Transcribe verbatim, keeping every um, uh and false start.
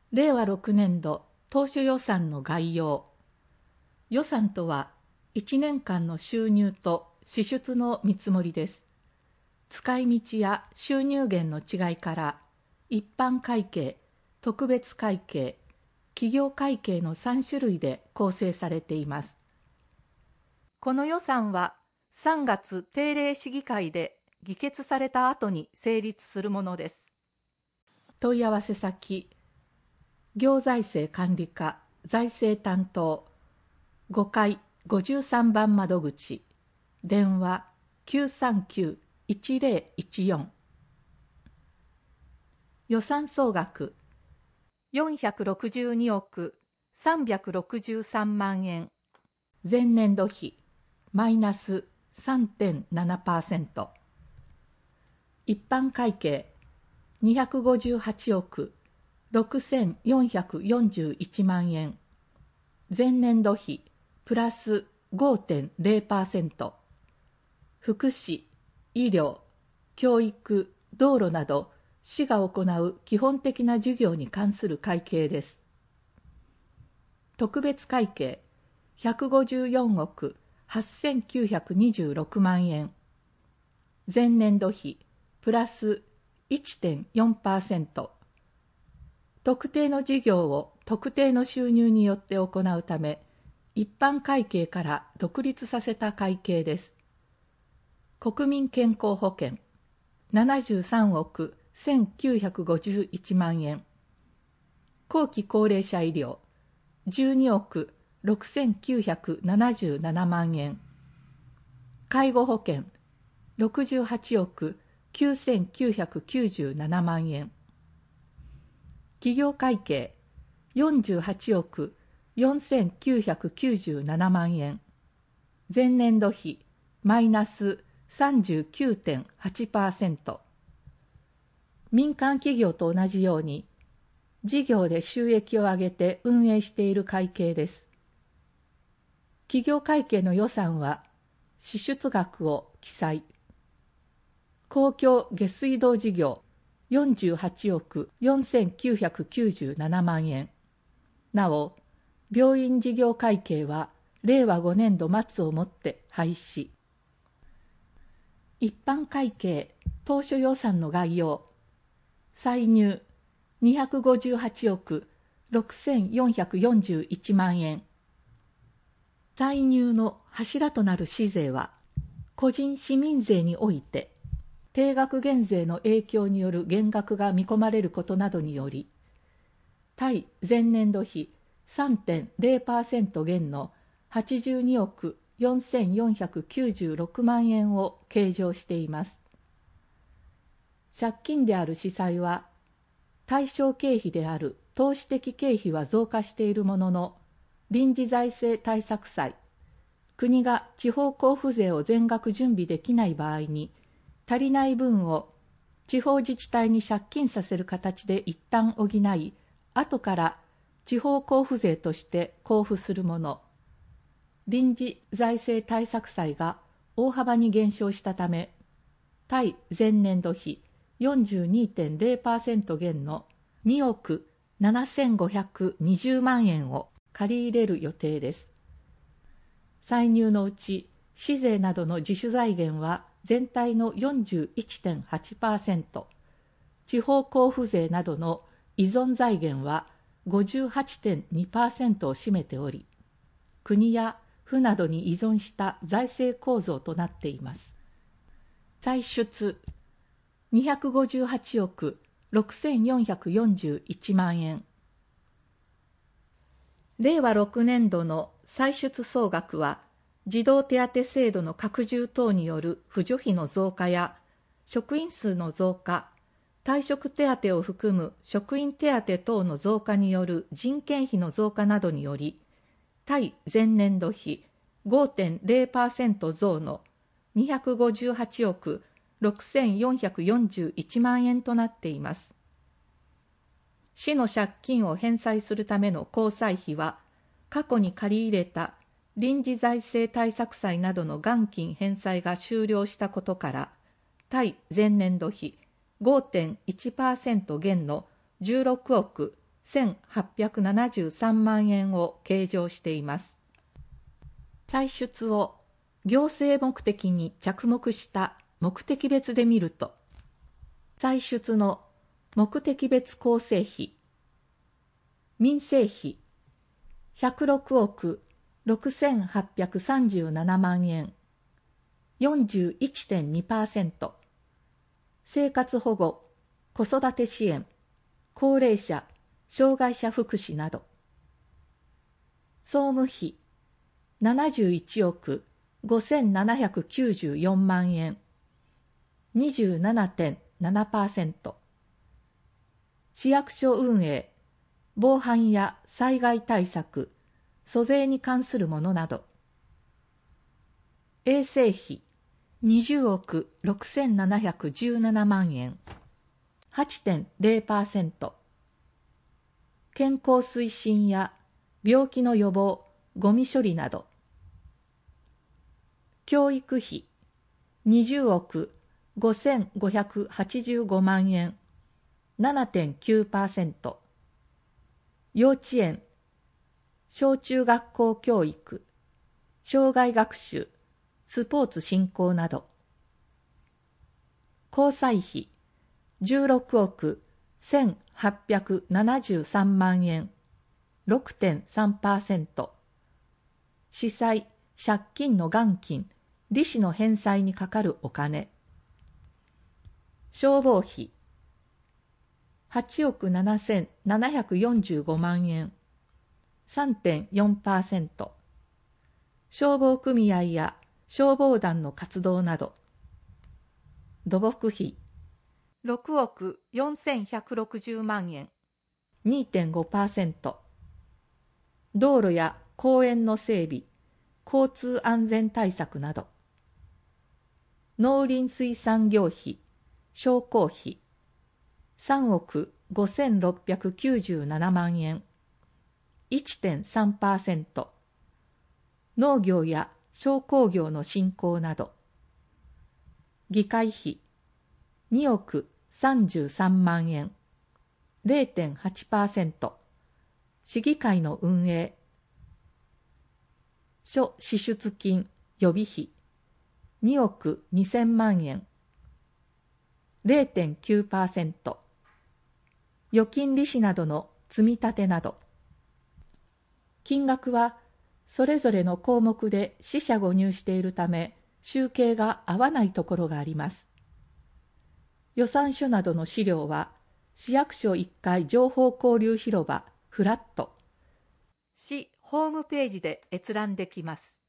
れいわろくねんど当初予算の概要。予算とはいちねんかんの収入と支出の見積もりです。使い道や収入源の違いから一般会計、特別会計、企業会計のさんしゅるいで構成されています。この予算はさんがつ定例市議会で議決された後に成立するものです。問い合わせ先、行財政管理課財政担当ごかいごじゅうさんばん窓口、電話 きゅうさんきゅういちぜろいちよん。予算総額よんひゃくろくじゅうにおくさんびゃくろくじゅうさんまんえん。前年度比マイナス さんてんななパーセント。一般会計にひゃくごじゅうはちおくろくせんよんひゃくよんじゅういちまんえん。前年度比プラス ごてんぜろパーセント。福祉、医療、教育、道路など市が行う基本的な事業に関する会計です。特別会計ひゃくごじゅうよんおくはっせんきゅうひゃくにじゅうろくまんえん。前年度比プラス いってんよんパーセント。特定の事業を特定の収入によって行うため、一般会計から独立させた会計です。国民健康保険ななじゅうさんおくせんきゅうひゃくごじゅういちまんえん。後期高齢者医療じゅうにおくろくせんきゅうひゃくななじゅうななまんえん。介護保険ろくじゅうはちおくきゅうせんきゅうひゃくきゅうじゅうななまんえん。企業会計よんじゅうはちおくよんせんきゅうひゃくきゅうじゅうななまんえん。前年度比マイナス さんじゅうきゅうてんはちパーセント。民間企業と同じように事業で収益を上げて運営している会計です。企業会計の予算は支出額を記載。公共下水道事業よんじゅうはちおくよんせんきゅうひゃくきゅうじゅうななまんえん。なお、病院事業会計はれいわごねんど末をもって廃止。一般会計当初予算の概要。歳入にひゃくごじゅうはちおくろくせんよんひゃくよんじゅういちまんえん。歳入の柱となる市税は、個人市民税において、定額減税の影響による減額が見込まれることなどにより、対前年度比 さんてんぜろパーセント 減のはちじゅうにおくよんせんよんひゃくきゅうじゅうろくまんえんを計上しています。借金である子債は、対象経費である投資的経費は増加しているものの、臨時財政対策債、国が地方交付税を全額準備できない場合に、足りない分を地方自治体に借金させる形で一旦補い、後から地方交付税として交付するもの。臨時財政対策債が大幅に減少したため、対前年度比 よんじゅうにてんぜろパーセント 減のにおくななせんごひゃくにじゅうまんえんを借り入れる予定です。歳入のうち、市税などの自主財源は全体の よんじゅういってんはちパーセント、地方交付税などの依存財源は ごじゅうはちてんにパーセント を占めており、国や府などに依存した財政構造となっています。歳出にひゃくごじゅうはちおくろくせんよんひゃくよんじゅういちまんえん。れいわろくねんどの歳出総額は、児童手当制度の拡充等による扶助費の増加や、職員数の増加、退職手当を含む職員手当等の増加による人件費の増加などにより、対前年度比 ごてんぜろパーセント 増のにひゃくごじゅうはちおくろくせんよんひゃくよんじゅういちまんえんとなっています。市の借金を返済するための公債費は、過去に借り入れた臨時財政対策債などの元金返済が終了したことから、対前年度比 ごてんいちパーセント 減のじゅうろくおくせんはっぴゃくななじゅうさんまんえんを計上しています。歳出を行政目的に着目した目的別で見ると、歳出の目的別構成比、民生費ひゃくろくおくろくせんはっぴゃくさんじゅうななまんえん、よんじゅういってんにパーセント、生活保護、子育て支援、高齢者、障害者福祉など、総務費ななじゅういちおくごせんななひゃくきゅうじゅうよんまんえん、にじゅうななてんななパーセント、市役所運営、防犯や災害対策、租税に関するものなど、衛生費にじゅうおくろくせんななひゃくじゅうななまんえん、はちてんゼロパーセント、健康推進や病気の予防、ゴミ処理など、教育費にじゅうおくごせんごひゃくはちじゅうごまんえん、ななてんきゅうパーセント、幼稚園、小中学校教育、障害学習、スポーツ振興など、交際費じゅうろくおくせんはっぴゃくななじゅうさんまんえん、ろくてんさんパーセント、司債、借金の元金、利子の返済にかかるお金、消防費はちおくななせんななひゃくよんじゅうごまんえん、さんてんよんパーセント、消防組合や消防団の活動など、土木費ろくおくよんせんひゃくろくじゅうまんえん、にてんごパーセント、道路や公園の整備、交通安全対策など、農林水産業費、商工費さんおくごせんろっぴゃくきゅうじゅうななまんえん、いってんさんパーセント、農業や商工業の振興など、議会費におくさんじゅうさんまんえん、れいてんはちパーセント、市議会の運営、諸支出金予備費におくにせんまんえん、れいてんきゅうパーセント、預金利子などの積み立てなど、金額はそれぞれの項目で四捨五入しているため集計が合わないところがあります。予算書などの資料は市役所いっかい情報交流広場フラット市ホームページで閲覧できます。